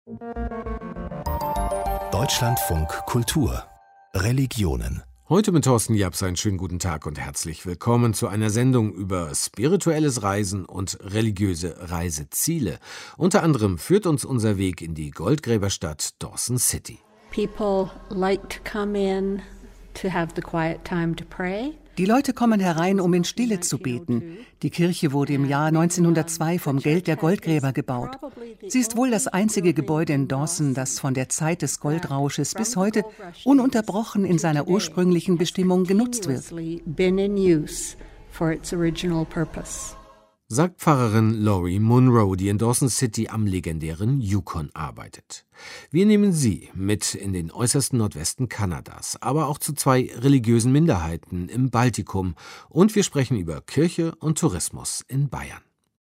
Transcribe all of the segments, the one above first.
Deutschlandfunk Kultur Religionen. Heute mit Thorsten Japs einen schönen guten Tag und herzlich willkommen zu einer Sendung über spirituelles Reisen und religiöse Reiseziele. Unter anderem führt uns unser Weg in die Goldgräberstadt Dawson City. People like to come in to have the quiet time to pray. Die Leute kommen herein, um in Stille zu beten. Die Kirche wurde im Jahr 1902 vom Geld der Goldgräber gebaut. Sie ist wohl das einzige Gebäude in Dawson, das von der Zeit des Goldrausches bis heute ununterbrochen in seiner ursprünglichen Bestimmung genutzt wird. Sagt Pfarrerin Laurie Munro, die in Dawson City am legendären Yukon arbeitet. Wir nehmen sie mit in den äußersten Nordwesten Kanadas, aber auch zu zwei religiösen Minderheiten im Baltikum, und wir sprechen über Kirche und Tourismus in Bayern.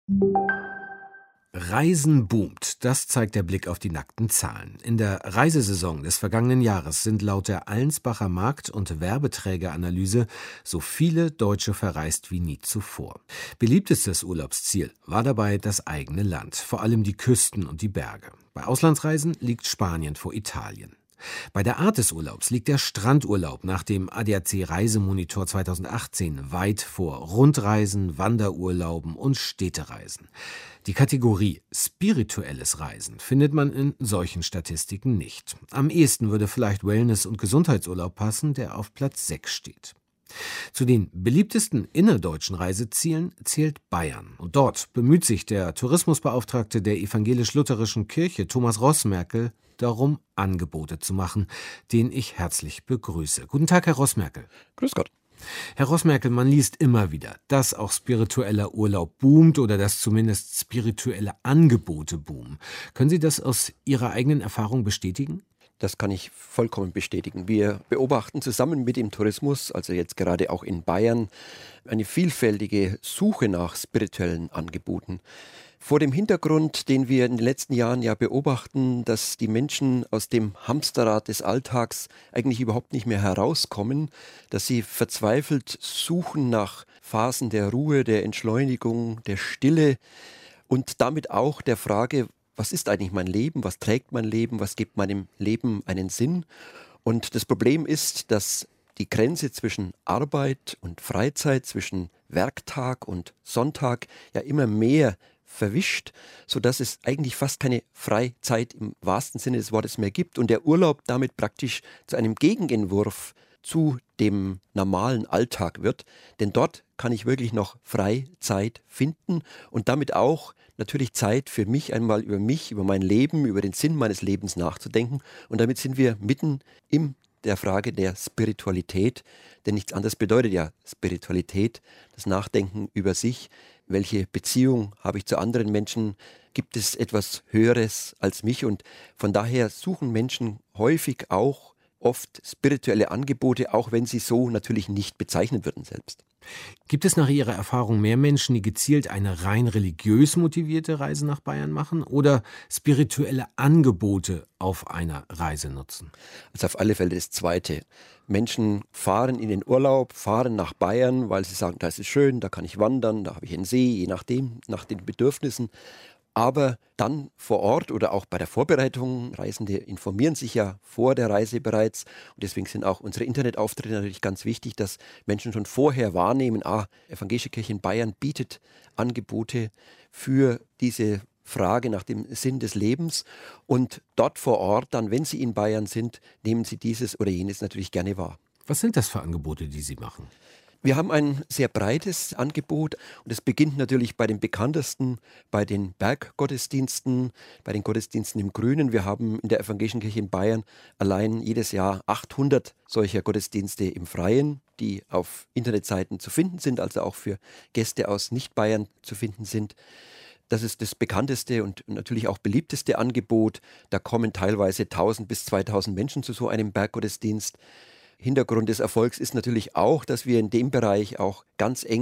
Reisen boomt, das zeigt der Blick auf die nackten Zahlen. In der Reisesaison des vergangenen Jahres sind laut der Allensbacher Markt- und Werbeträgeranalyse so viele Deutsche verreist wie nie zuvor. Beliebtestes Urlaubsziel war dabei das eigene Land, vor allem die Küsten und die Berge. Bei Auslandsreisen liegt Spanien vor Italien. Bei der Art des Urlaubs liegt der Strandurlaub nach dem ADAC Reisemonitor 2018 weit vor Rundreisen, Wanderurlauben und Städtereisen. Die Kategorie spirituelles Reisen findet man in solchen Statistiken nicht. Am ehesten würde vielleicht Wellness- und Gesundheitsurlaub passen, der auf Platz 6 steht. Zu den beliebtesten innerdeutschen Reisezielen zählt Bayern. Und dort bemüht sich der Tourismusbeauftragte der evangelisch-lutherischen Kirche, Thomas Rossmerkel, darum, Angebote zu machen, den ich herzlich begrüße. Guten Tag, Herr Rossmerkel. Grüß Gott. Herr Rossmerkel, man liest immer wieder, dass auch spiritueller Urlaub boomt oder dass zumindest spirituelle Angebote boomen. Können Sie das aus Ihrer eigenen Erfahrung bestätigen? Das kann ich vollkommen bestätigen. Wir beobachten zusammen mit dem Tourismus, also jetzt gerade auch in Bayern, eine vielfältige Suche nach spirituellen Angeboten. Vor dem Hintergrund, den wir in den letzten Jahren ja beobachten, dass die Menschen aus dem Hamsterrad des Alltags eigentlich überhaupt nicht mehr herauskommen, dass sie verzweifelt suchen nach Phasen der Ruhe, der Entschleunigung, der Stille und damit auch der Frage, was ist eigentlich mein Leben, was trägt mein Leben, was gibt meinem Leben einen Sinn? Und das Problem ist, dass die Grenze zwischen Arbeit und Freizeit, zwischen Werktag und Sonntag ja immer mehr verwischt, sodass es eigentlich fast keine Freizeit im wahrsten Sinne des Wortes mehr gibt und der Urlaub damit praktisch zu einem Gegenentwurf zu dem normalen Alltag wird. Denn dort kann ich wirklich noch Freizeit finden und damit auch natürlich Zeit für mich, einmal über mich, über mein Leben, über den Sinn meines Lebens nachzudenken. Und damit sind wir mitten in der Frage der Spiritualität, denn nichts anderes bedeutet ja Spiritualität, das Nachdenken über sich. Welche Beziehung habe ich zu anderen Menschen? Gibt es etwas Höheres als mich? Und von daher suchen Menschen häufig auch oft spirituelle Angebote, auch wenn sie so natürlich nicht bezeichnet würden selbst. Gibt es nach Ihrer Erfahrung mehr Menschen, die gezielt eine rein religiös motivierte Reise nach Bayern machen oder spirituelle Angebote auf einer Reise nutzen? Also auf alle Fälle das Zweite. Menschen fahren in den Urlaub, fahren nach Bayern, weil sie sagen, da ist es schön, da kann ich wandern, da habe ich einen See, je nachdem, nach den Bedürfnissen. Aber dann vor Ort oder auch bei der Vorbereitung, Reisende informieren sich ja vor der Reise bereits und deswegen sind auch unsere Internetauftritte natürlich ganz wichtig, dass Menschen schon vorher wahrnehmen, Evangelische Kirche in Bayern bietet Angebote für diese Frage nach dem Sinn des Lebens und dort vor Ort dann, wenn sie in Bayern sind, nehmen sie dieses oder jenes natürlich gerne wahr. Was sind das für Angebote, die Sie machen? Wir haben ein sehr breites Angebot und es beginnt natürlich bei den bekanntesten, bei den Berggottesdiensten, bei den Gottesdiensten im Grünen. Wir haben in der Evangelischen Kirche in Bayern allein jedes Jahr 800 solcher Gottesdienste im Freien, die auf Internetseiten zu finden sind, also auch für Gäste aus Nicht-Bayern zu finden sind. Das ist das bekannteste und natürlich auch beliebteste Angebot. Da kommen teilweise 1000 bis 2000 Menschen zu so einem Berggottesdienst. Hintergrund des Erfolgs ist natürlich auch, dass wir in dem Bereich auch ganz eng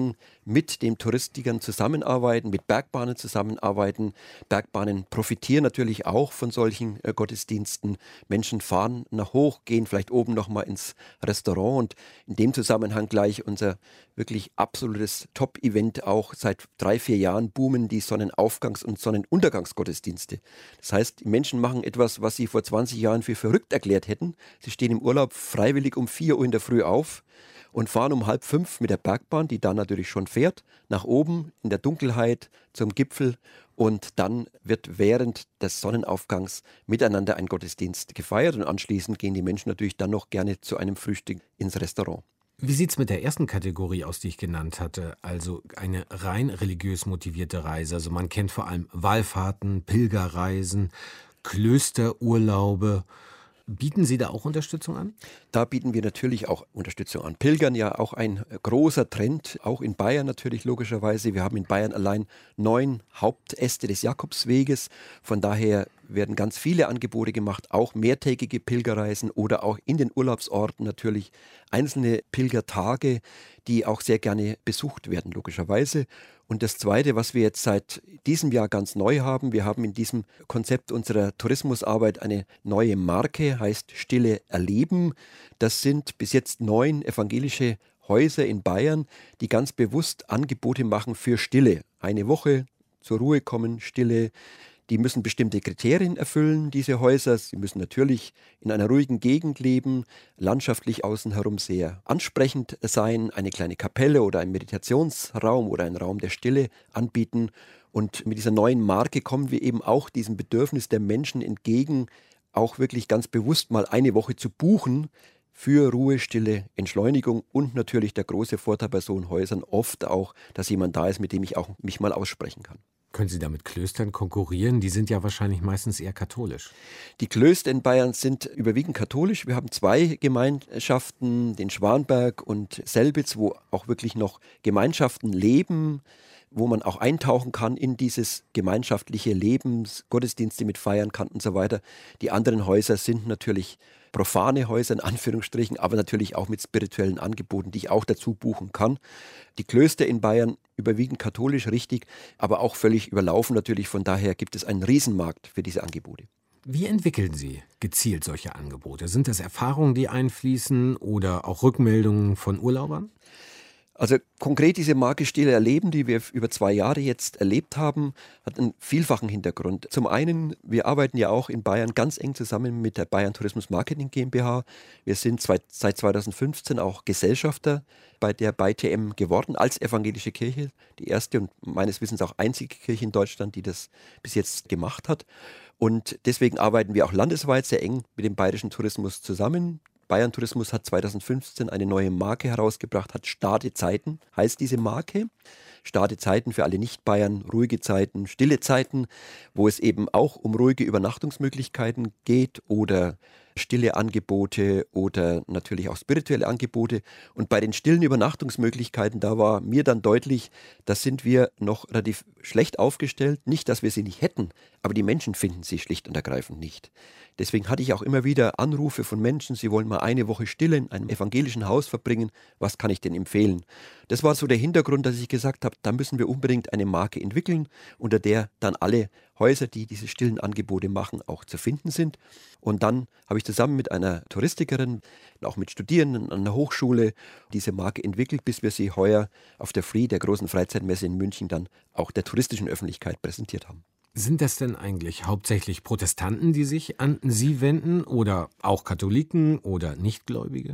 mit den Touristikern zusammenarbeiten, mit Bergbahnen zusammenarbeiten. Bergbahnen profitieren natürlich auch von solchen Gottesdiensten. Menschen fahren nach hoch, gehen vielleicht oben nochmal ins Restaurant und in dem Zusammenhang gleich unser wirklich absolutes Top-Event auch. Seit 3-4 Jahren boomen die Sonnenaufgangs- und Sonnenuntergangsgottesdienste. Das heißt, die Menschen machen etwas, was sie vor 20 Jahren für verrückt erklärt hätten. Sie stehen im Urlaub freiwillig um 4 Uhr in der Früh auf und fahren um 4:30 mit der Bergbahn, die dann natürlich schon fährt, nach oben in der Dunkelheit zum Gipfel. Und dann wird während des Sonnenaufgangs miteinander ein Gottesdienst gefeiert. Und anschließend gehen die Menschen natürlich dann noch gerne zu einem Frühstück ins Restaurant. Wie sieht es mit der ersten Kategorie aus, die ich genannt hatte, also eine rein religiös motivierte Reise? Also man kennt vor allem Wallfahrten, Pilgerreisen, Klösterurlaube. Bieten Sie da auch Unterstützung an? Da bieten wir natürlich auch Unterstützung an. Pilgern ja auch ein großer Trend, auch in Bayern natürlich logischerweise. Wir haben in Bayern allein 9 Hauptäste des Jakobsweges. Von daher werden ganz viele Angebote gemacht, auch mehrtägige Pilgerreisen oder auch in den Urlaubsorten natürlich einzelne Pilgertage, die auch sehr gerne besucht werden, logischerweise. Und das Zweite, was wir jetzt seit diesem Jahr ganz neu haben, wir haben in diesem Konzept unserer Tourismusarbeit eine neue Marke, heißt Stille erleben. Das sind bis jetzt 9 evangelische Häuser in Bayern, die ganz bewusst Angebote machen für Stille. Eine Woche zur Ruhe kommen, Stille. Die müssen bestimmte Kriterien erfüllen, diese Häuser. Sie müssen natürlich in einer ruhigen Gegend leben, landschaftlich außen herum sehr ansprechend sein, eine kleine Kapelle oder ein Meditationsraum oder einen Raum der Stille anbieten. Und mit dieser neuen Marke kommen wir eben auch diesem Bedürfnis der Menschen entgegen, auch wirklich ganz bewusst mal eine Woche zu buchen für Ruhe, Stille, Entschleunigung und natürlich der große Vorteil bei so Häusern oft auch, dass jemand da ist, mit dem ich auch mich mal aussprechen kann. Können Sie da mit Klöstern konkurrieren? Die sind ja wahrscheinlich meistens eher katholisch. Die Klöster in Bayern sind überwiegend katholisch. Wir haben 2 Gemeinschaften, den Schwanberg und Selbitz, wo auch wirklich noch Gemeinschaften leben, wo man auch eintauchen kann in dieses gemeinschaftliche Leben, Gottesdienste mit feiern kann und so weiter. Die anderen Häuser sind natürlich profane Häuser in Anführungsstrichen, aber natürlich auch mit spirituellen Angeboten, die ich auch dazu buchen kann. Die Klöster in Bayern überwiegend katholisch, richtig, aber auch völlig überlaufen natürlich. Von daher gibt es einen Riesenmarkt für diese Angebote. Wie entwickeln Sie gezielt solche Angebote? Sind das Erfahrungen, die einfließen oder auch Rückmeldungen von Urlaubern? Also konkret diese Marke Stille erleben, die wir über 2 Jahre jetzt erlebt haben, hat einen vielfachen Hintergrund. Zum einen, wir arbeiten ja auch in Bayern ganz eng zusammen mit der Bayern Tourismus Marketing GmbH. Wir sind seit 2015 auch Gesellschafter bei der BayTM geworden als evangelische Kirche. Die erste und meines Wissens auch einzige Kirche in Deutschland, die das bis jetzt gemacht hat. Und deswegen arbeiten wir auch landesweit sehr eng mit dem bayerischen Tourismus zusammen. Bayern Tourismus hat 2015 eine neue Marke herausgebracht, hat Starte Zeiten, heißt diese Marke. Starte Zeiten für alle Nicht-Bayern, ruhige Zeiten, stille Zeiten, wo es eben auch um ruhige Übernachtungsmöglichkeiten geht oder stille Angebote oder natürlich auch spirituelle Angebote. Und bei den stillen Übernachtungsmöglichkeiten, da war mir dann deutlich, da sind wir noch relativ schlecht aufgestellt. Nicht, dass wir sie nicht hätten, aber die Menschen finden sie schlicht und ergreifend nicht. Deswegen hatte ich auch immer wieder Anrufe von Menschen, sie wollen mal eine Woche Stille in einem evangelischen Haus verbringen. Was kann ich denn empfehlen? Das war so der Hintergrund, dass ich gesagt habe, da müssen wir unbedingt eine Marke entwickeln, unter der dann alle Häuser, die diese stillen Angebote machen, auch zu finden sind. Und dann habe ich zusammen mit einer Touristikerin, auch mit Studierenden an der Hochschule, diese Marke entwickelt, bis wir sie heuer auf der FREE, der großen Freizeitmesse in München, dann auch der touristischen Öffentlichkeit präsentiert haben. Sind das denn eigentlich hauptsächlich Protestanten, die sich an Sie wenden oder auch Katholiken oder Nichtgläubige?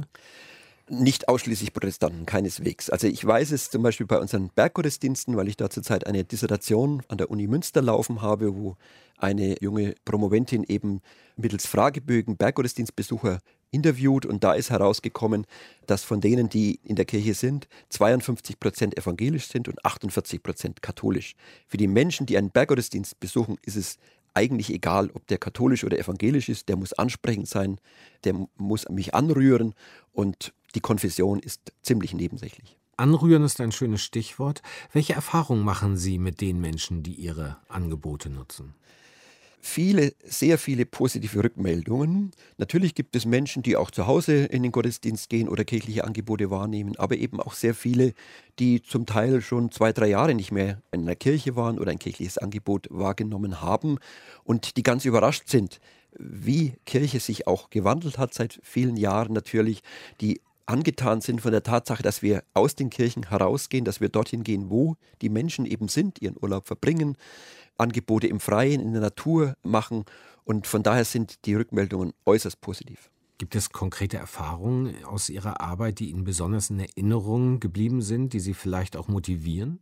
Nicht ausschließlich Protestanten, keineswegs. Also ich weiß es zum Beispiel bei unseren Berggottesdiensten, weil ich da zurzeit eine Dissertation an der Uni Münster laufen habe, wo eine junge Promoventin eben mittels Fragebögen Berggottesdienstbesucher interviewt und da ist herausgekommen, dass von denen, die in der Kirche sind, 52% evangelisch sind und 48% katholisch. Für die Menschen, die einen Berggottesdienst besuchen, ist es eigentlich egal, ob der katholisch oder evangelisch ist, der muss ansprechend sein, der muss mich anrühren und die Konfession ist ziemlich nebensächlich. Anrühren ist ein schönes Stichwort. Welche Erfahrungen machen Sie mit den Menschen, die Ihre Angebote nutzen? sehr viele positive Rückmeldungen. Natürlich gibt es Menschen, die auch zu Hause in den Gottesdienst gehen oder kirchliche Angebote wahrnehmen, aber eben auch sehr viele, die zum Teil schon 2-3 Jahre nicht mehr in einer Kirche waren oder ein kirchliches Angebot wahrgenommen haben und die ganz überrascht sind, wie Kirche sich auch gewandelt hat seit vielen Jahren natürlich, die angetan sind von der Tatsache, dass wir aus den Kirchen herausgehen, dass wir dorthin gehen, wo die Menschen eben sind, ihren Urlaub verbringen, Angebote im Freien, in der Natur machen. Und von daher sind die Rückmeldungen äußerst positiv. Gibt es konkrete Erfahrungen aus Ihrer Arbeit, die Ihnen besonders in Erinnerung geblieben sind, die Sie vielleicht auch motivieren?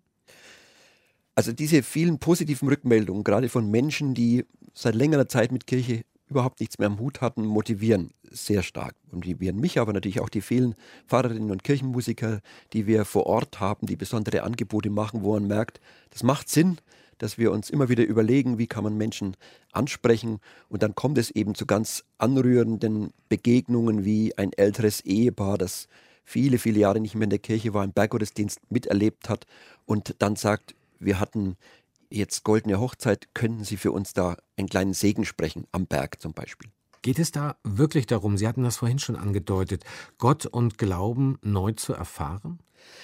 Also diese vielen positiven Rückmeldungen, gerade von Menschen, die seit längerer Zeit mit Kirche überhaupt nichts mehr am Hut hatten, motivieren sehr stark. Motivieren mich, aber natürlich auch die vielen Pfarrerinnen und Kirchenmusiker, die wir vor Ort haben, die besondere Angebote machen, wo man merkt, das macht Sinn, dass wir uns immer wieder überlegen, wie kann man Menschen ansprechen. Und dann kommt es eben zu ganz anrührenden Begegnungen wie ein älteres Ehepaar, das viele, viele Jahre nicht mehr in der Kirche war, im Berggottesdienst miterlebt hat und dann sagt, wir hatten jetzt goldene Hochzeit, könnten Sie für uns da einen kleinen Segen sprechen, am Berg zum Beispiel. Geht es da wirklich darum, Sie hatten das vorhin schon angedeutet, Gott und Glauben neu zu erfahren?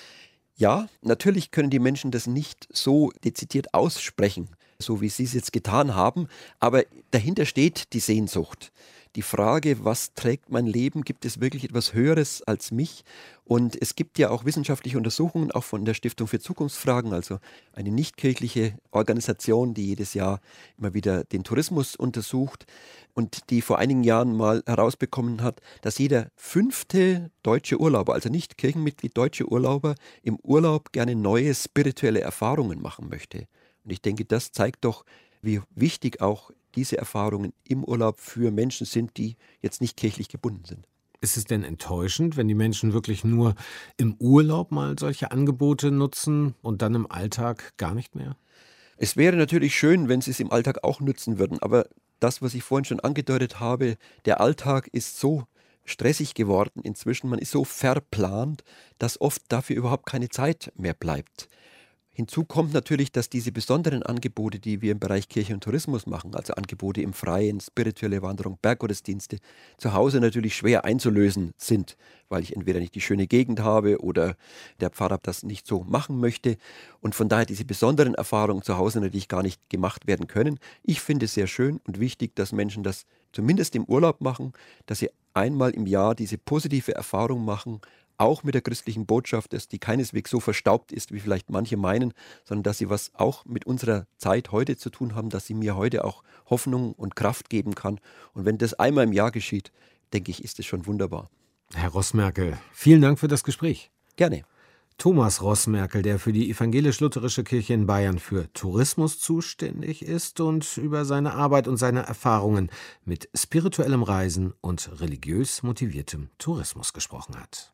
Ja, natürlich können die Menschen das nicht so dezidiert aussprechen, so wie Sie es jetzt getan haben, aber dahinter steht die Sehnsucht. Die Frage, was trägt mein Leben? Gibt es wirklich etwas Höheres als mich? Und es gibt ja auch wissenschaftliche Untersuchungen, auch von der Stiftung für Zukunftsfragen, also eine nichtkirchliche Organisation, die jedes Jahr immer wieder den Tourismus untersucht und die vor einigen Jahren mal herausbekommen hat, dass jeder 5. deutsche Urlauber, also nicht Kirchenmitglied, deutsche Urlauber, im Urlaub gerne neue spirituelle Erfahrungen machen möchte. Und ich denke, das zeigt doch, wie wichtig auch diese Erfahrungen im Urlaub für Menschen sind, die jetzt nicht kirchlich gebunden sind. Ist es denn enttäuschend, wenn die Menschen wirklich nur im Urlaub mal solche Angebote nutzen und dann im Alltag gar nicht mehr? Es wäre natürlich schön, wenn sie es im Alltag auch nutzen würden, aber das, was ich vorhin schon angedeutet habe, der Alltag ist so stressig geworden inzwischen, man ist so verplant, dass oft dafür überhaupt keine Zeit mehr bleibt. Hinzu kommt natürlich, dass diese besonderen Angebote, die wir im Bereich Kirche und Tourismus machen, also Angebote im Freien, spirituelle Wanderung, Berggottesdienste, zu Hause natürlich schwer einzulösen sind, weil ich entweder nicht die schöne Gegend habe oder der Pfarrer das nicht so machen möchte und von daher diese besonderen Erfahrungen zu Hause natürlich gar nicht gemacht werden können. Ich finde es sehr schön und wichtig, dass Menschen das zumindest im Urlaub machen, dass sie einmal im Jahr diese positive Erfahrung machen, auch mit der christlichen Botschaft, dass die keineswegs so verstaubt ist, wie vielleicht manche meinen, sondern dass sie was auch mit unserer Zeit heute zu tun haben, dass sie mir heute auch Hoffnung und Kraft geben kann. Und wenn das einmal im Jahr geschieht, denke ich, ist es schon wunderbar. Herr Roßmerkel, vielen Dank für das Gespräch. Gerne. Thomas Roßmerkel, der für die Evangelisch-Lutherische Kirche in Bayern für Tourismus zuständig ist und über seine Arbeit und seine Erfahrungen mit spirituellem Reisen und religiös motiviertem Tourismus gesprochen hat.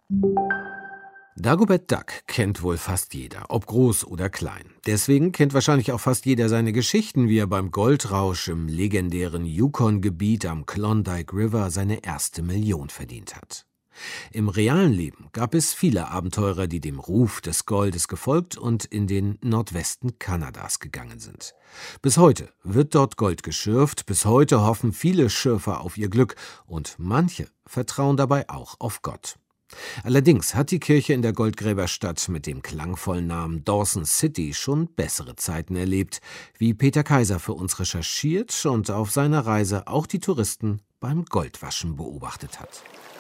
Dagobert Duck kennt wohl fast jeder, ob groß oder klein. Deswegen kennt wahrscheinlich auch fast jeder seine Geschichten, wie er beim Goldrausch im legendären Yukon-Gebiet am Klondike River seine erste Million verdient hat. Im realen Leben gab es viele Abenteurer, die dem Ruf des Goldes gefolgt und in den Nordwesten Kanadas gegangen sind. Bis heute wird dort Gold geschürft, bis heute hoffen viele Schürfer auf ihr Glück und manche vertrauen dabei auch auf Gott. Allerdings hat die Kirche in der Goldgräberstadt mit dem klangvollen Namen Dawson City schon bessere Zeiten erlebt, wie Peter Kaiser für uns recherchiert und auf seiner Reise auch die Touristen beim Goldwaschen beobachtet hat.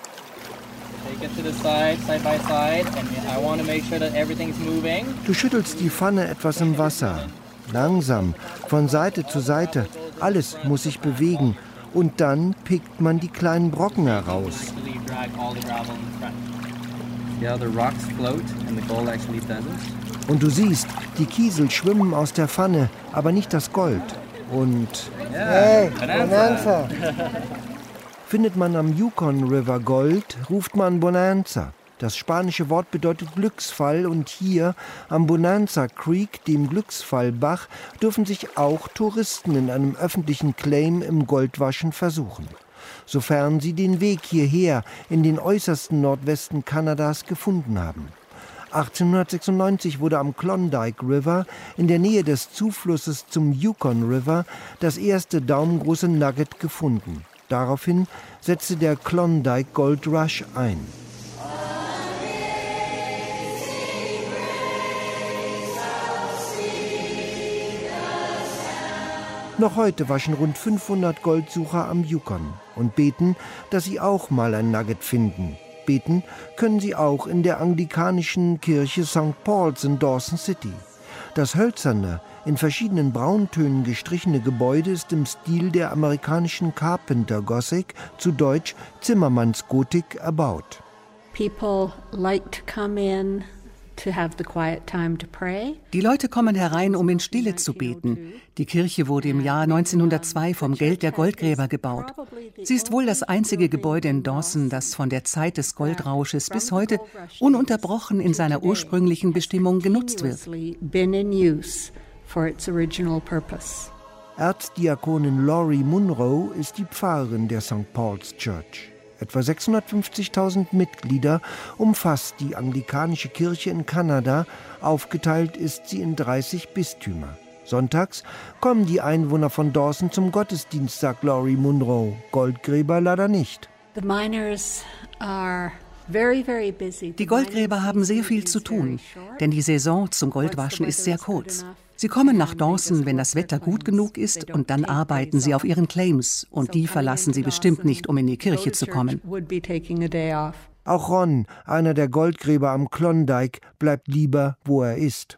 Du schüttelst die Pfanne etwas im Wasser. Langsam, von Seite zu Seite. Alles muss sich bewegen. Und dann pickt man die kleinen Brocken heraus. Und du siehst, die Kiesel schwimmen aus der Pfanne, aber nicht das Gold. Und... Hey, Bonanza! Findet man am Yukon River Gold, ruft man Bonanza. Das spanische Wort bedeutet Glücksfall und hier am Bonanza Creek, dem Glücksfallbach, dürfen sich auch Touristen in einem öffentlichen Claim im Goldwaschen versuchen. Sofern sie den Weg hierher in den äußersten Nordwesten Kanadas gefunden haben. 1896 wurde am Klondike River in der Nähe des Zuflusses zum Yukon River das erste daumengroße Nugget gefunden. Daraufhin setzte der Klondike Gold Rush ein. Noch heute waschen rund 500 Goldsucher am Yukon und beten, dass sie auch mal ein Nugget finden. Beten können sie auch in der anglikanischen Kirche St. Paul's in Dawson City. Das hölzerne, in verschiedenen Brauntönen gestrichene Gebäude ist im Stil der amerikanischen Carpenter Gothic, zu Deutsch Zimmermannsgotik, erbaut. People like to come in to have the quiet time to pray. Die Leute kommen herein, um in Stille zu beten. Die Kirche wurde im Jahr 1902 vom Geld der Goldgräber gebaut. Sie ist wohl das einzige Gebäude in Dawson, das von der Zeit des Goldrausches bis heute ununterbrochen in seiner ursprünglichen Bestimmung genutzt wird. Erzdiakonin Laurie Munro ist die Pfarrerin der St. Paul's Church. Etwa 650.000 Mitglieder umfasst die anglikanische Kirche in Kanada. Aufgeteilt ist sie in 30 Bistümer. Sonntags kommen die Einwohner von Dawson zum Gottesdienst, sagt Laurie Munro. Goldgräber leider nicht. Die Goldgräber haben sehr viel zu tun, denn die Saison zum Goldwaschen ist sehr kurz. Sie kommen nach Dawson, wenn das Wetter gut genug ist, und dann arbeiten sie auf ihren Claims, und die verlassen sie bestimmt nicht, um in die Kirche zu kommen. Auch Ron, einer der Goldgräber am Klondike, bleibt lieber, wo er ist.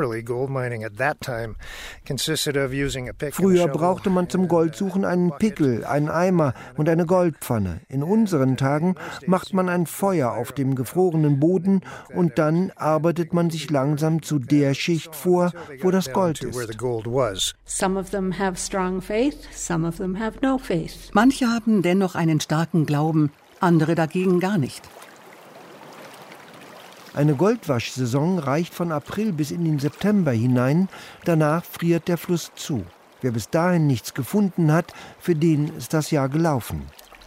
Früher brauchte man zum Goldsuchen einen Pickel, einen Eimer und eine Goldpfanne. In unseren Tagen macht man ein Feuer auf dem gefrorenen Boden und dann arbeitet man sich langsam zu der Schicht vor, wo das Gold ist. Manche haben dennoch einen starken Glauben, andere dagegen gar nicht. Eine Goldwaschsaison reicht von April bis in den September hinein, danach friert der Fluss zu. Wer bis dahin nichts gefunden hat, für den ist das Jahr gelaufen.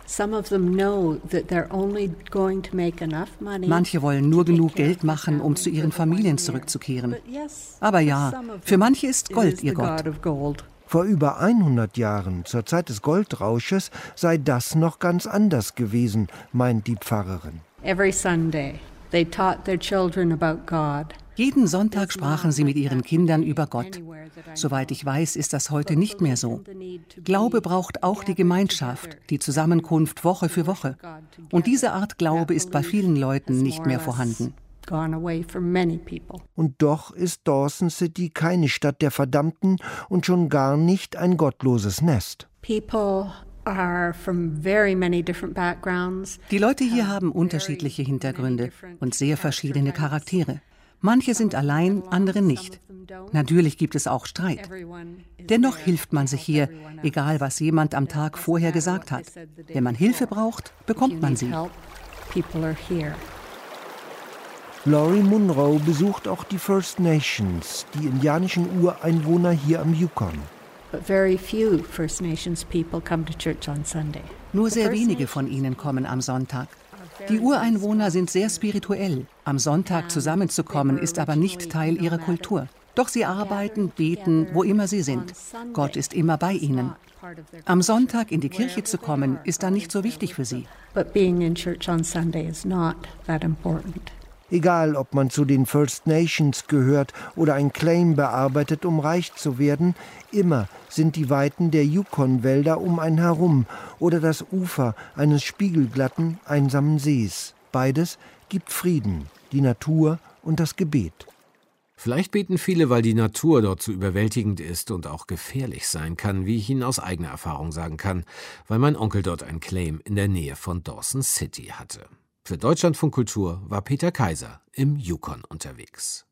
Manche wollen nur genug Geld machen, um zu ihren Familien zurückzukehren. Aber ja, für manche ist Gold ihr Gott. Vor über 100 Jahren, zur Zeit des Goldrausches, sei das noch ganz anders gewesen, meint die Pfarrerin. Jeden Sonntag sprachen sie mit ihren Kindern über Gott. Soweit ich weiß, ist das heute nicht mehr so. Glaube braucht auch die Gemeinschaft, die Zusammenkunft Woche für Woche. Und diese Art Glaube ist bei vielen Leuten nicht mehr vorhanden. Und doch ist Dawson City keine Stadt der Verdammten und schon gar nicht ein gottloses Nest. Die Leute hier haben unterschiedliche Hintergründe und sehr verschiedene Charaktere. Manche sind allein, andere nicht. Natürlich gibt es auch Streit. Dennoch hilft man sich hier, egal was jemand am Tag vorher gesagt hat. Wenn man Hilfe braucht, bekommt man sie. Laurie Munro besucht auch die First Nations, die indianischen Ureinwohner hier am Yukon. Nur sehr wenige von ihnen kommen am Sonntag. Die Ureinwohner sind sehr spirituell. Am Sonntag zusammenzukommen ist aber nicht Teil ihrer Kultur. Doch sie arbeiten, beten, wo immer sie sind. Gott ist immer bei ihnen. Am Sonntag in die Kirche zu kommen, ist dann nicht so wichtig für sie. Egal, ob man zu den First Nations gehört oder ein Claim bearbeitet, um reich zu werden, immer sind die Weiten der Yukon-Wälder um einen herum oder das Ufer eines spiegelglatten, einsamen Sees. Beides gibt Frieden, die Natur und das Gebet. Vielleicht beten viele, weil die Natur dort so überwältigend ist und auch gefährlich sein kann, wie ich Ihnen aus eigener Erfahrung sagen kann, weil mein Onkel dort ein Claim in der Nähe von Dawson City hatte. Für Deutschlandfunk Kultur war Peter Kaiser im Yukon unterwegs.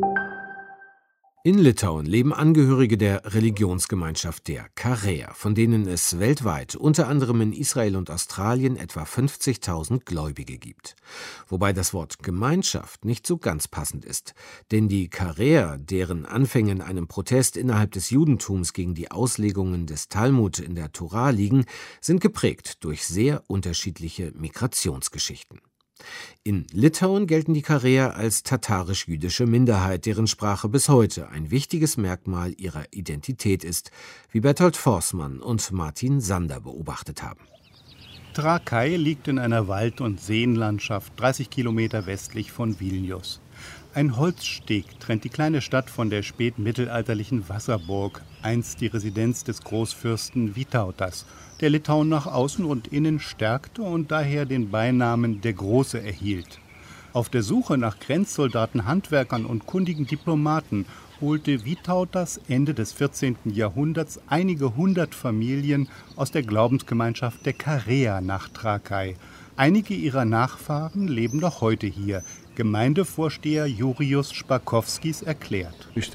In Litauen leben Angehörige der Religionsgemeinschaft der Kareer, von denen es weltweit, unter anderem in Israel und Australien, etwa 50.000 Gläubige gibt. Wobei das Wort Gemeinschaft nicht so ganz passend ist. Denn die Kareer, deren Anfänge in einem Protest innerhalb des Judentums gegen die Auslegungen des Talmud in der Tora liegen, sind geprägt durch sehr unterschiedliche Migrationsgeschichten. In Litauen gelten die Kareer als tatarisch-jüdische Minderheit, deren Sprache bis heute ein wichtiges Merkmal ihrer Identität ist, wie Bertolt Forßmann und Martin Sander beobachtet haben. Trakai liegt in einer Wald- und Seenlandschaft 30 Kilometer westlich von Vilnius. Ein Holzsteg trennt die kleine Stadt von der spätmittelalterlichen Wasserburg, einst die Residenz des Großfürsten Vytautas, der Litauen nach außen und innen stärkte und daher den Beinamen der Große erhielt. Auf der Suche nach Grenzsoldaten, Handwerkern und kundigen Diplomaten holte Vytautas Ende des 14. Jahrhunderts einige hundert Familien aus der Glaubensgemeinschaft der Kareer nach Trakai. Einige ihrer Nachfahren leben noch heute hier. Gemeindevorsteher Jurijus Špakovskis erklärt.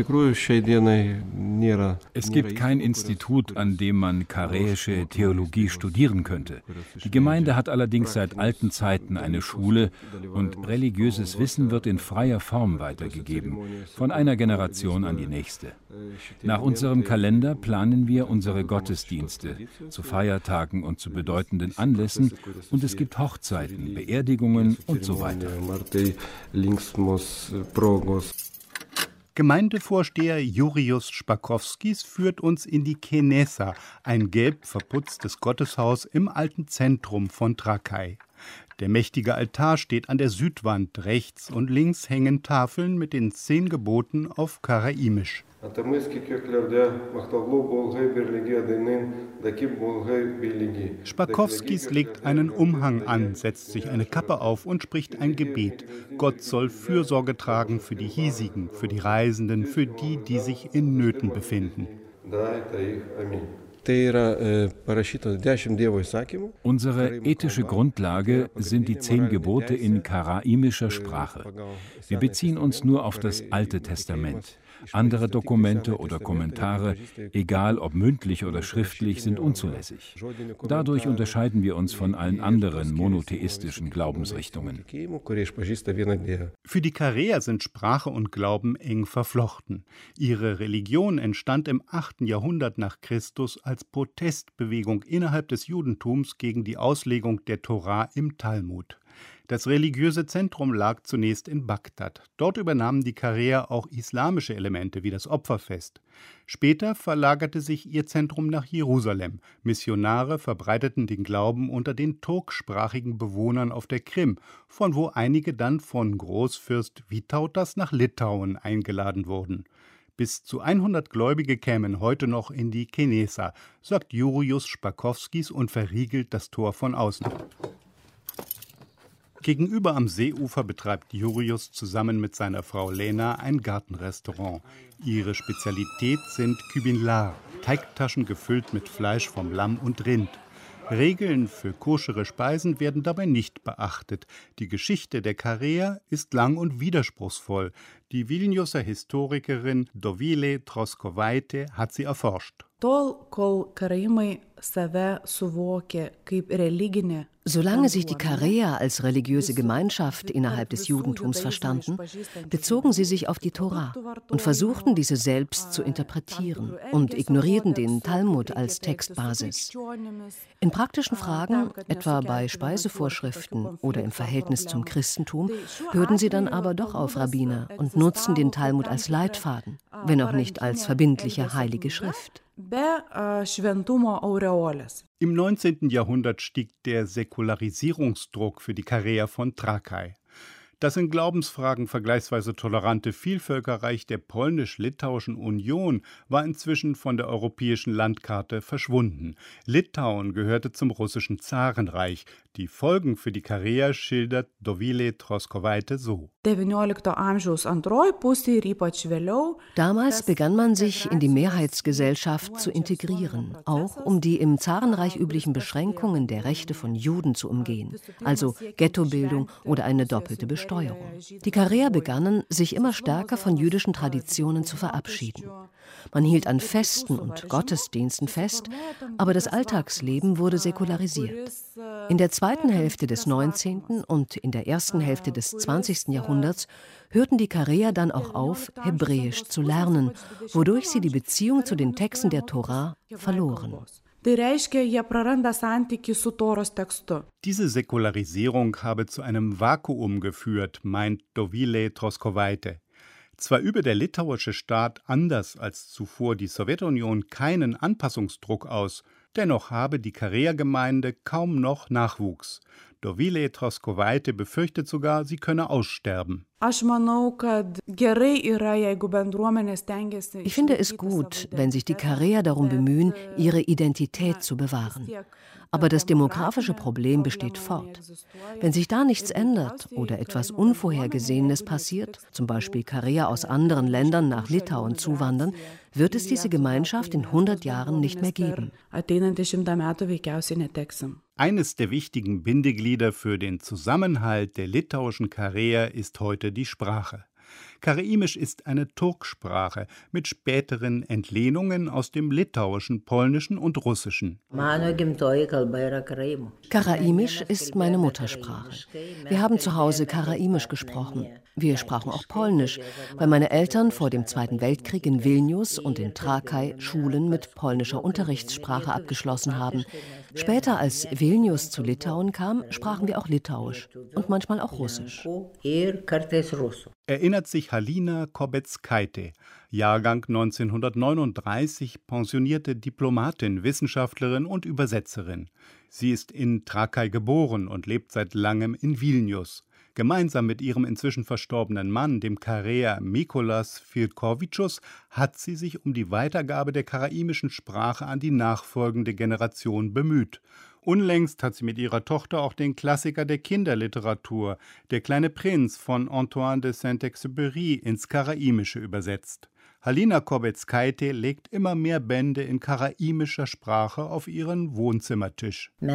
Es gibt kein Institut, an dem man karäische Theologie studieren könnte. Die Gemeinde hat allerdings seit alten Zeiten eine Schule und religiöses Wissen wird in freier Form weitergegeben, von einer Generation an die nächste. Nach unserem Kalender planen wir unsere Gottesdienste zu Feiertagen und zu bedeutenden Anlässen und es gibt Hochzeiten, Beerdigungen und so weiter. Gemeindevorsteher Jurijus Špakovskis führt uns in die Kenesa, ein gelb verputztes Gotteshaus im alten Zentrum von Trakai. Der mächtige Altar steht an der Südwand, rechts und links hängen Tafeln mit den 10 Geboten auf Karaimisch. Špakovskis legt einen Umhang an, setzt sich eine Kappe auf und spricht ein Gebet. Gott soll Fürsorge tragen für die Hiesigen, für die Reisenden, für die, die sich in Nöten befinden. Unsere ethische Grundlage sind die 10 Gebote in karaimischer Sprache. Wir beziehen uns nur auf das Alte Testament. Andere Dokumente oder Kommentare, egal ob mündlich oder schriftlich, sind unzulässig. Dadurch unterscheiden wir uns von allen anderen monotheistischen Glaubensrichtungen. Für die Kareer sind Sprache und Glauben eng verflochten. Ihre Religion entstand im 8. Jahrhundert nach Christus als Protestbewegung innerhalb des Judentums gegen die Auslegung der Tora im Talmud. Das religiöse Zentrum lag zunächst in Bagdad. Dort übernahmen die Kareer auch islamische Elemente wie das Opferfest. Später verlagerte sich ihr Zentrum nach Jerusalem. Missionare verbreiteten den Glauben unter den turksprachigen Bewohnern auf der Krim, von wo einige dann von Großfürst Vytautas nach Litauen eingeladen wurden. Bis zu 100 Gläubige kämen heute noch in die Kenesa, sagt Jurijus Špakovskis und verriegelt das Tor von außen. Gegenüber am Seeufer betreibt Jurijus zusammen mit seiner Frau Lena ein Gartenrestaurant. Ihre Spezialität sind Kübinlar, Teigtaschen gefüllt mit Fleisch vom Lamm und Rind. Regeln für koschere Speisen werden dabei nicht beachtet. Die Geschichte der Kareer ist lang und widerspruchsvoll. Die Vilniuser Historikerin Dovile Troskovaitė hat sie erforscht. Solange sich die Kareer als religiöse Gemeinschaft innerhalb des Judentums verstanden, bezogen sie sich auf die Tora und versuchten, diese selbst zu interpretieren und ignorierten den Talmud als Textbasis. In praktischen Fragen, etwa bei Speisevorschriften oder im Verhältnis zum Christentum, hörten sie dann aber doch auf Rabbiner und nutzten den Talmud als Leitfaden, wenn auch nicht als verbindliche heilige Schrift. Im 19. Jahrhundert stieg der Säkularisierungsdruck für die Kareer von Trakai. Das in Glaubensfragen vergleichsweise tolerante Vielvölkerreich der Polnisch-Litauischen Union war inzwischen von der europäischen Landkarte verschwunden. Litauen gehörte zum russischen Zarenreich. Die Folgen für die Kareer schildert Dovile Troskovaitė so. Damals begann man sich in die Mehrheitsgesellschaft zu integrieren, auch um die im Zarenreich üblichen Beschränkungen der Rechte von Juden zu umgehen, also Ghettobildung oder eine doppelte Besteuerung. Die Kareer begannen, sich immer stärker von jüdischen Traditionen zu verabschieden. Man hielt an Festen und Gottesdiensten fest, aber das Alltagsleben wurde säkularisiert. In der zweiten Hälfte des 19. und in der ersten Hälfte des 20. Jahrhunderts hörten die Kareer dann auch auf, Hebräisch zu lernen, wodurch sie die Beziehung zu den Texten der Tora verloren. Diese Säkularisierung habe zu einem Vakuum geführt, meint Dovilė Troskovaitė. Zwar übe der litauische Staat anders als zuvor die Sowjetunion keinen Anpassungsdruck aus, dennoch habe die Kareer-Gemeinde kaum noch Nachwuchs. Dovilė Troskovaitė befürchtet sogar, sie könne aussterben. Ich finde es gut, wenn sich die Kareer darum bemühen, ihre Identität zu bewahren. Aber das demografische Problem besteht fort. Wenn sich da nichts ändert oder etwas Unvorhergesehenes passiert, zum Beispiel Kareer aus anderen Ländern nach Litauen zuwandern, wird es diese Gemeinschaft in 100 Jahren nicht mehr geben. Eines der wichtigen Bindeglieder für den Zusammenhalt der litauischen Kareer ist heute die Sprache. Karaimisch ist eine Turksprache mit späteren Entlehnungen aus dem Litauischen, Polnischen und Russischen. Karaimisch ist meine Muttersprache. Wir haben zu Hause Karaimisch gesprochen. Wir sprachen auch Polnisch, weil meine Eltern vor dem Zweiten Weltkrieg in Vilnius und in Trakai Schulen mit polnischer Unterrichtssprache abgeschlossen haben. Später, als Vilnius zu Litauen kam, sprachen wir auch Litauisch und manchmal auch Russisch. Erinnert sich Halina Kobeckaitė, Jahrgang 1939, pensionierte Diplomatin, Wissenschaftlerin und Übersetzerin. Sie ist in Trakai geboren und lebt seit langem in Vilnius. Gemeinsam mit ihrem inzwischen verstorbenen Mann, dem Kareer Mykolas Firkovičius, hat sie sich um die Weitergabe der karaimischen Sprache an die nachfolgende Generation bemüht. Unlängst hat sie mit ihrer Tochter auch den Klassiker der Kinderliteratur, Der kleine Prinz von Antoine de Saint-Exupéry, ins Karaimische übersetzt. Halina Kobeckaitė legt immer mehr Bände in karaimischer Sprache auf ihren Wohnzimmertisch. Ich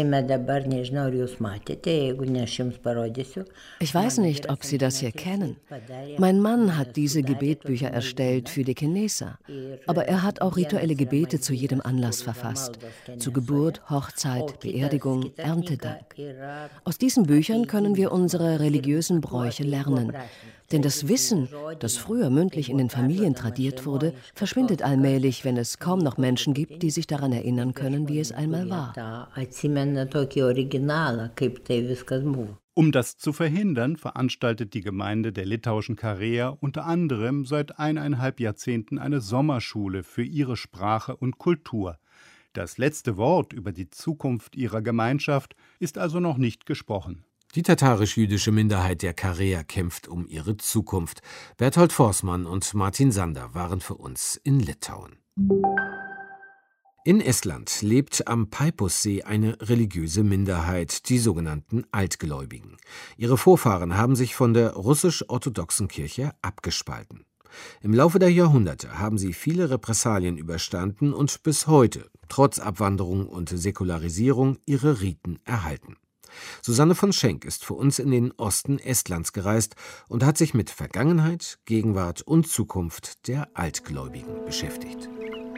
weiß nicht, ob Sie das hier kennen. Mein Mann hat diese Gebetbücher erstellt für die Chineser. Aber er hat auch rituelle Gebete zu jedem Anlass verfasst. Zu Geburt, Hochzeit, Beerdigung, Erntedank. Aus diesen Büchern können wir unsere religiösen Bräuche lernen. Denn das Wissen, das früher mündlich in den Familien tradiert wurde, verschwindet allmählich, wenn es kaum noch Menschen gibt, die sich daran erinnern können, wie es einmal war. Um das zu verhindern, veranstaltet die Gemeinde der litauischen Kareer unter anderem seit 1,5 Jahrzehnten eine Sommerschule für ihre Sprache und Kultur. Das letzte Wort über die Zukunft ihrer Gemeinschaft ist also noch nicht gesprochen. Die tatarisch-jüdische Minderheit der Kareer kämpft um ihre Zukunft. Berthold Forssmann und Martin Sander waren für uns in Litauen. In Estland lebt am Peipussee eine religiöse Minderheit, die sogenannten Altgläubigen. Ihre Vorfahren haben sich von der russisch-orthodoxen Kirche abgespalten. Im Laufe der Jahrhunderte haben sie viele Repressalien überstanden und bis heute, trotz Abwanderung und Säkularisierung, ihre Riten erhalten. Susanne von Schenk ist für uns in den Osten Estlands gereist und hat sich mit Vergangenheit, Gegenwart und Zukunft der Altgläubigen beschäftigt.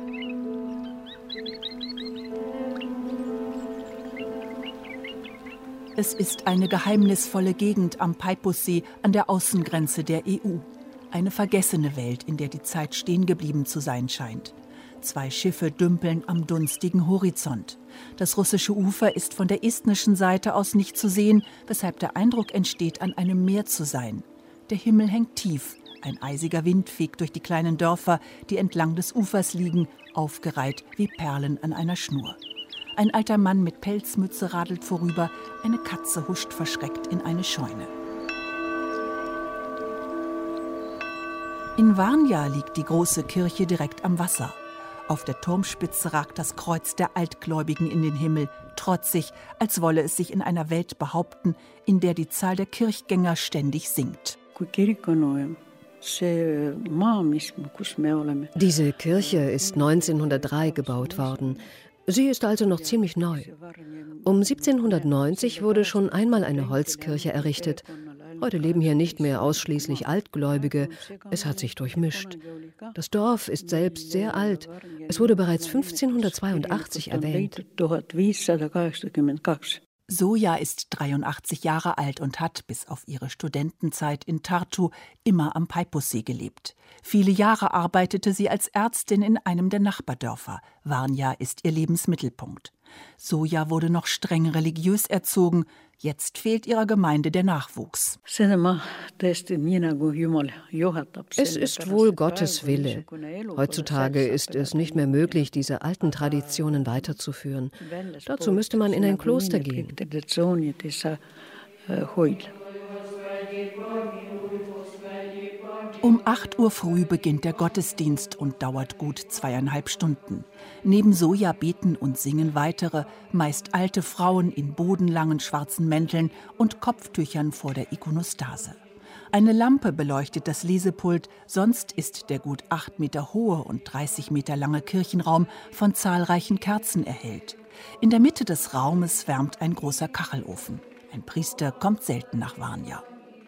Es ist eine geheimnisvolle Gegend am Peipussee an der Außengrenze der EU. Eine vergessene Welt, in der die Zeit stehen geblieben zu sein scheint. 2 Schiffe dümpeln am dunstigen Horizont. Das russische Ufer ist von der estnischen Seite aus nicht zu sehen, weshalb der Eindruck entsteht, an einem Meer zu sein. Der Himmel hängt tief. Ein eisiger Wind fegt durch die kleinen Dörfer, die entlang des Ufers liegen, aufgereiht wie Perlen an einer Schnur. Ein alter Mann mit Pelzmütze radelt vorüber, eine Katze huscht verschreckt in eine Scheune. In Varnja liegt die große Kirche direkt am Wasser. Auf der Turmspitze ragt das Kreuz der Altgläubigen in den Himmel, trotzig, als wolle es sich in einer Welt behaupten, in der die Zahl der Kirchgänger ständig sinkt. Diese Kirche ist 1903 gebaut worden. Sie ist also noch ziemlich neu. Um 1790 wurde schon einmal eine Holzkirche errichtet. Heute leben hier nicht mehr ausschließlich Altgläubige. Es hat sich durchmischt. Das Dorf ist selbst sehr alt. Es wurde bereits 1582 erwähnt. Soja ist 83 Jahre alt und hat bis auf ihre Studentenzeit in Tartu immer am Peipussee gelebt. Viele Jahre arbeitete sie als Ärztin in einem der Nachbardörfer. Varnja ist ihr Lebensmittelpunkt. Soja wurde noch streng religiös erzogen. Jetzt fehlt ihrer Gemeinde der Nachwuchs. Es ist wohl Gottes Wille. Heutzutage ist es nicht mehr möglich, diese alten Traditionen weiterzuführen. Dazu müsste man in ein Kloster gehen. Um 8 Uhr früh beginnt der Gottesdienst und dauert gut 2,5 Stunden. Neben Soja beten und singen weitere, meist alte Frauen in bodenlangen schwarzen Mänteln und Kopftüchern vor der Ikonostase. Eine Lampe beleuchtet das Lesepult, sonst ist der gut 8 Meter hohe und 30 Meter lange Kirchenraum von zahlreichen Kerzen erhellt. In der Mitte des Raumes wärmt ein großer Kachelofen. Ein Priester kommt selten nach Varnja.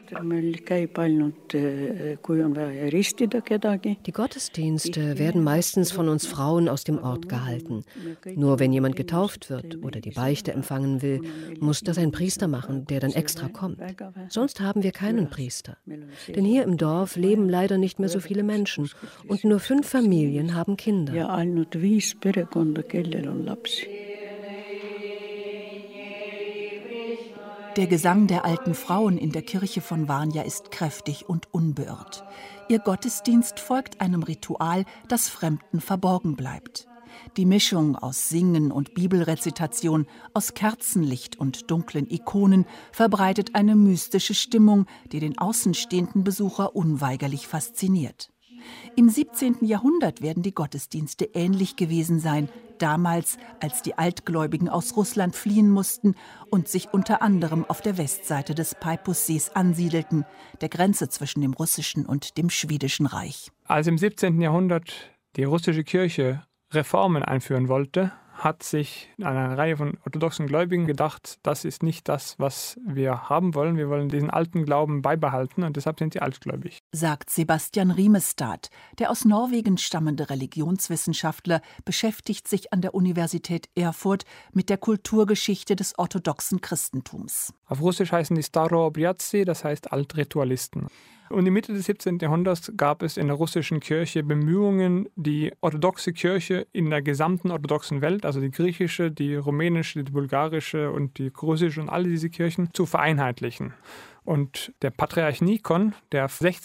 Die Gottesdienste werden meistens von uns Frauen aus dem Ort gehalten. Nur wenn jemand getauft wird oder die Beichte empfangen will, muss das ein Priester machen, der dann extra kommt. Sonst haben wir keinen Priester. Denn hier im Dorf leben leider nicht mehr so viele Menschen und nur 5 Familien haben Kinder. Der Gesang der alten Frauen in der Kirche von Varnja ist kräftig und unbeirrt. Ihr Gottesdienst folgt einem Ritual, das Fremden verborgen bleibt. Die Mischung aus Singen und Bibelrezitation, aus Kerzenlicht und dunklen Ikonen verbreitet eine mystische Stimmung, die den außenstehenden Besucher unweigerlich fasziniert. Im 17. Jahrhundert werden die Gottesdienste ähnlich gewesen sein, damals, als die Altgläubigen aus Russland fliehen mussten und sich unter anderem auf der Westseite des Peipussees ansiedelten, der Grenze zwischen dem russischen und dem schwedischen Reich. Als im 17. Jahrhundert die russische Kirche Reformen einführen wollte, hat sich eine Reihe von orthodoxen Gläubigen gedacht, das ist nicht das, was wir haben wollen. Wir wollen diesen alten Glauben beibehalten und deshalb sind sie altgläubig. Sagt Sebastian Rimestad. Der aus Norwegen stammende Religionswissenschaftler beschäftigt sich an der Universität Erfurt mit der Kulturgeschichte des orthodoxen Christentums. Auf Russisch heißen die Staroobryadцы, das heißt Altritualisten. Und in Mitte des 17. Jahrhunderts gab es in der russischen Kirche Bemühungen, die orthodoxe Kirche in der gesamten orthodoxen Welt, also die griechische, die rumänische, die bulgarische und die russische und alle diese Kirchen, zu vereinheitlichen. Und der Patriarch Nikon, der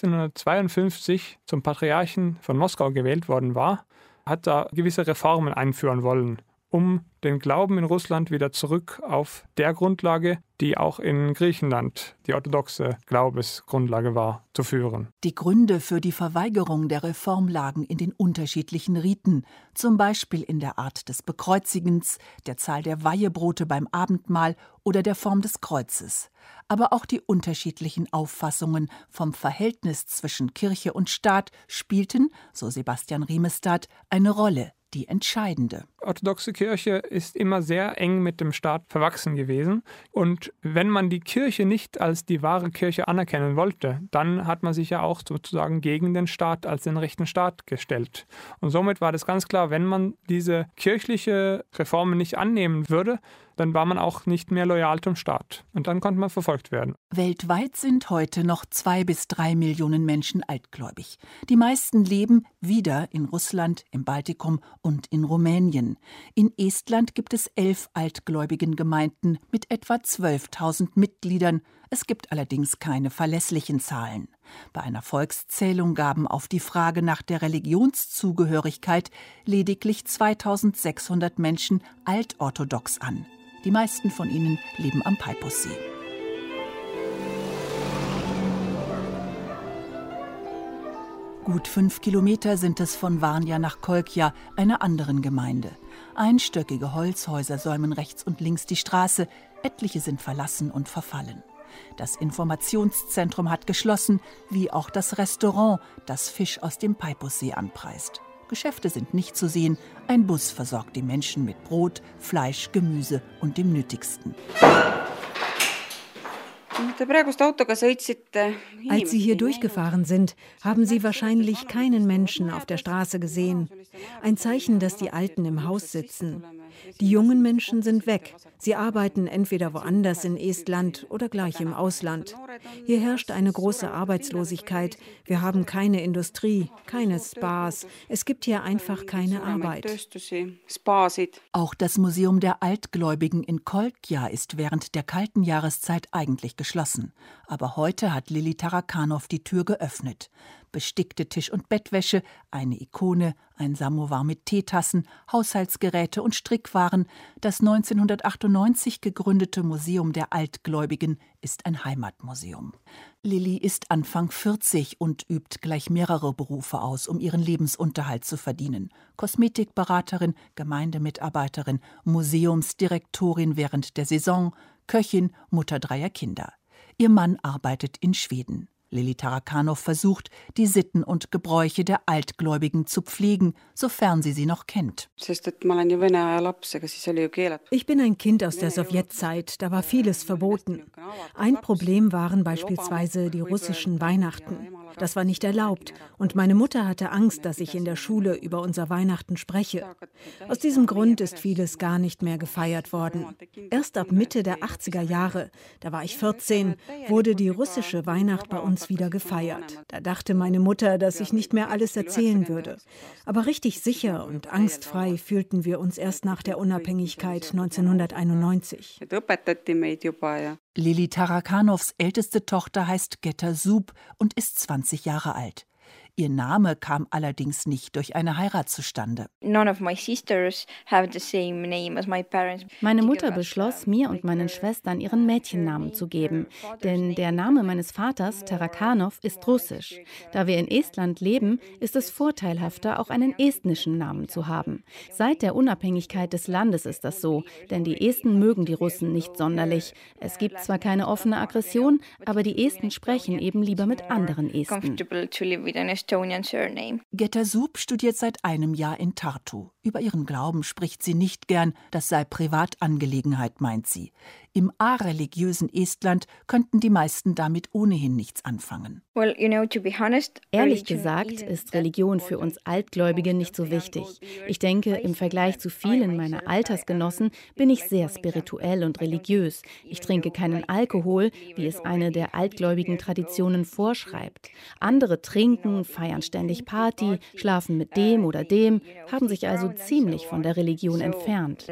1652 zum Patriarchen von Moskau gewählt worden war, hat da gewisse Reformen einführen wollen, um den Glauben in Russland wieder zurück auf der Grundlage, die auch in Griechenland die orthodoxe Glaubensgrundlage war, zu führen. Die Gründe für die Verweigerung der Reform lagen in den unterschiedlichen Riten, zum Beispiel in der Art des Bekreuzigens, der Zahl der Weihebrote beim Abendmahl oder der Form des Kreuzes. Aber auch die unterschiedlichen Auffassungen vom Verhältnis zwischen Kirche und Staat spielten, so Sebastian Rimestad, eine Rolle. Die entscheidende. Orthodoxe Kirche ist immer sehr eng mit dem Staat verwachsen gewesen. Und wenn man die Kirche nicht als die wahre Kirche anerkennen wollte, dann hat man sich ja auch sozusagen gegen den Staat als den rechten Staat gestellt. Und somit war das ganz klar, wenn man diese kirchliche Reformen nicht annehmen würde, dann war man auch nicht mehr loyal zum Staat. Und dann konnte man verfolgt werden. Weltweit sind heute noch 2 bis 3 Millionen Menschen altgläubig. Die meisten leben wieder in Russland, im Baltikum und in Rumänien. In Estland gibt es 11 altgläubigen Gemeinden mit etwa 12.000 Mitgliedern. Es gibt allerdings keine verlässlichen Zahlen. Bei einer Volkszählung gaben auf die Frage nach der Religionszugehörigkeit lediglich 2.600 Menschen altorthodox an. Die meisten von ihnen leben am Peipussee. Gut 5 Kilometer sind es von Varnja nach Kolkja, einer anderen Gemeinde. Einstöckige Holzhäuser säumen rechts und links die Straße, etliche sind verlassen und verfallen. Das Informationszentrum hat geschlossen, wie auch das Restaurant, das Fisch aus dem Peipussee anpreist. Geschäfte sind nicht zu sehen, ein Bus versorgt die Menschen mit Brot, Fleisch, Gemüse und dem Nötigsten. Als Sie hier durchgefahren sind, haben Sie wahrscheinlich keinen Menschen auf der Straße gesehen. Ein Zeichen, dass die Alten im Haus sitzen. Die jungen Menschen sind weg. Sie arbeiten entweder woanders in Estland oder gleich im Ausland. Hier herrscht eine große Arbeitslosigkeit. Wir haben keine Industrie, keine Spas. Es gibt hier einfach keine Arbeit. Auch das Museum der Altgläubigen in Kolkja ist während der kalten Jahreszeit eigentlich geschlossen. Aber heute hat Lili Tarakanov die Tür geöffnet. Bestickte Tisch- und Bettwäsche, eine Ikone, ein Samovar mit Teetassen, Haushaltsgeräte und Strickwaren. Das 1998 gegründete Museum der Altgläubigen ist ein Heimatmuseum. Lili ist Anfang 40 und übt gleich mehrere Berufe aus, um ihren Lebensunterhalt zu verdienen. Kosmetikberaterin, Gemeindemitarbeiterin, Museumsdirektorin während der Saison, Köchin, Mutter 3 Kinder. Ihr Mann arbeitet in Schweden. Lili Tarakanov versucht, die Sitten und Gebräuche der Altgläubigen zu pflegen, sofern sie noch kennt. Ich bin ein Kind aus der Sowjetzeit, da war vieles verboten. Ein Problem waren beispielsweise die russischen Weihnachten. Das war nicht erlaubt und meine Mutter hatte Angst, dass ich in der Schule über unser Weihnachten spreche. Aus diesem Grund ist vieles gar nicht mehr gefeiert worden. Erst ab Mitte der 80er Jahre, da war ich 14, wurde die russische Weihnacht bei uns wieder gefeiert. Da dachte meine Mutter, dass ich nicht mehr alles erzählen würde. Aber richtig sicher und angstfrei fühlten wir uns erst nach der Unabhängigkeit 1991. Lili Tarakanovs älteste Tochter heißt Geta Sub und ist 20 Jahre alt. Ihr Name kam allerdings nicht durch eine Heirat zustande. Meine Mutter beschloss, mir und meinen Schwestern ihren Mädchennamen zu geben, denn der Name meines Vaters, Tarakanov, ist russisch. Da wir in Estland leben, ist es vorteilhafter, auch einen estnischen Namen zu haben. Seit der Unabhängigkeit des Landes ist das so, denn die Esten mögen die Russen nicht sonderlich. Es gibt zwar keine offene Aggression, aber die Esten sprechen eben lieber mit anderen Esten. Geta Sub studiert seit einem Jahr in Tartu. Über ihren Glauben spricht sie nicht gern, das sei Privatangelegenheit, meint sie. Im areligiösen Estland könnten die meisten damit ohnehin nichts anfangen. Ehrlich gesagt ist Religion für uns Altgläubige nicht so wichtig. Ich denke, im Vergleich zu vielen meiner Altersgenossen bin ich sehr spirituell und religiös. Ich trinke keinen Alkohol, wie es eine der altgläubigen Traditionen vorschreibt. Andere trinken, feiern ständig Party, schlafen mit dem oder dem, haben sich also ziemlich von der Religion entfernt.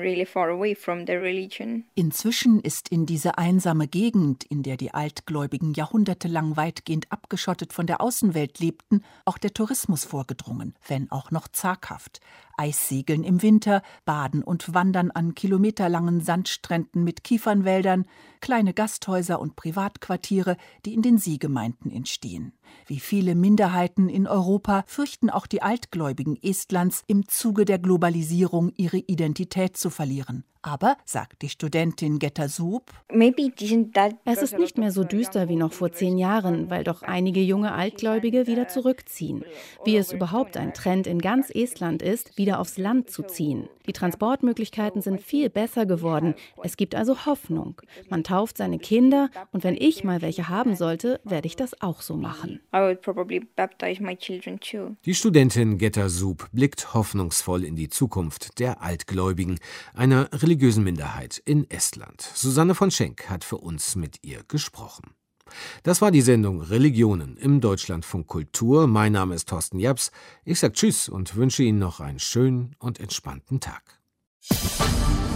Inzwischen ist in diese einsame Gegend, in der die Altgläubigen jahrhundertelang weitgehend abgeschottet von der Außenwelt lebten, auch der Tourismus vorgedrungen, wenn auch noch zaghaft. Eissegeln im Winter, Baden und Wandern an kilometerlangen Sandstränden mit Kiefernwäldern, kleine Gasthäuser und Privatquartiere, die in den Seegemeinden entstehen. Wie viele Minderheiten in Europa fürchten auch die Altgläubigen Estlands im Zuge der Globalisierung ihre Identität zu verlieren. Aber, sagt die Studentin Geta Sub, es ist nicht mehr so düster wie noch vor 10 Jahren, weil doch einige junge Altgläubige wieder zurückziehen. Wie es überhaupt ein Trend in ganz Estland ist, wieder aufs Land zu ziehen. Die Transportmöglichkeiten sind viel besser geworden. Es gibt also Hoffnung. Man tauft seine Kinder und wenn ich mal welche haben sollte, werde ich das auch so machen. Die Studentin Geta Sub blickt hoffnungsvoll in die Zukunft der Altgläubigen, einer religiösen Minderheit in Estland. Susanne von Schenk hat für uns mit ihr gesprochen. Das war die Sendung Religionen im Deutschlandfunk Kultur. Mein Name ist Thorsten Japs. Ich sage Tschüss und wünsche Ihnen noch einen schönen und entspannten Tag.